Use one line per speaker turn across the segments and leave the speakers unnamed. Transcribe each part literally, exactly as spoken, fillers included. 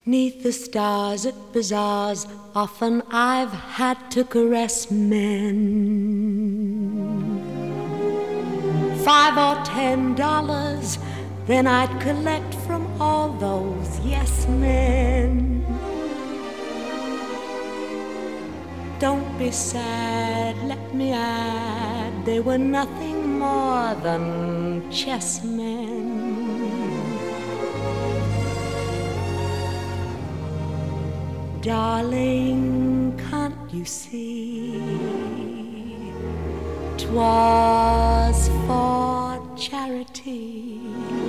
'Neath the stars at bazaars, often I've had to caress men. Five or ten dollars, then I'd collect from all those yes men. Don't be sad, let me add, they were nothing more than chessmen. Darling, can't you see, 'twas for charity.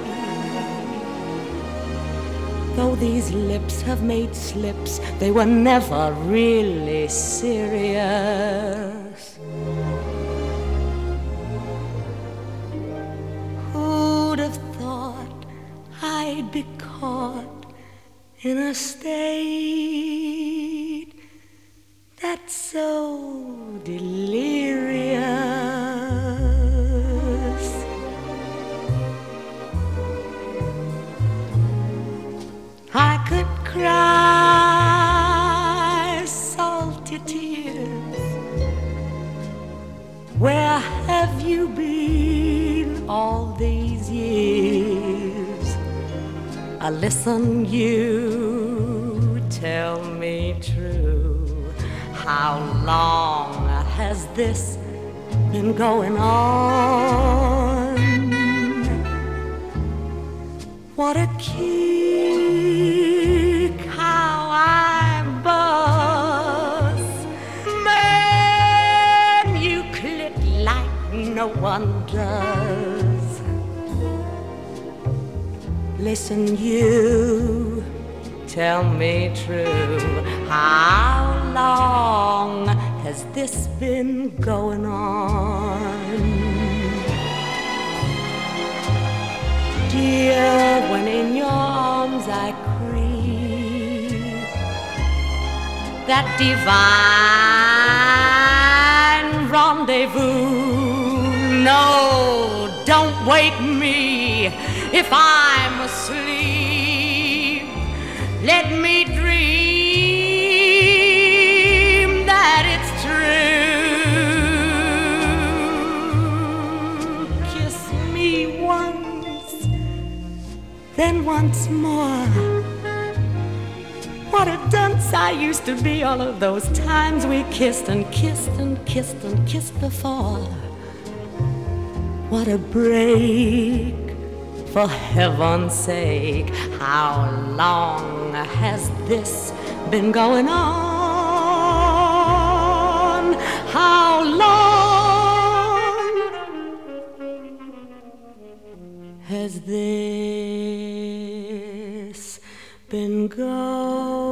Though these lips have made slips, they were never really serious. Who'd have thought I'd be caught in a state that's so delirious? I could cry salty tears. Where have you been all these years? Uh, listen, you tell me true, how long has this been going on? What a kick, how I buzz. Man, you click like no one does. Listen, you tell me true, how long has this been going on? Dear, when in your arms I creep, that divine rendezvous. No, don't wake me if I'm asleep. Let me dream that it's true. Kiss me once, then once more. What a dunce I used to be all of those times we kissed and kissed and kissed and kissed before. What a break, for heaven's sake. How long has this been going on? How long has this been going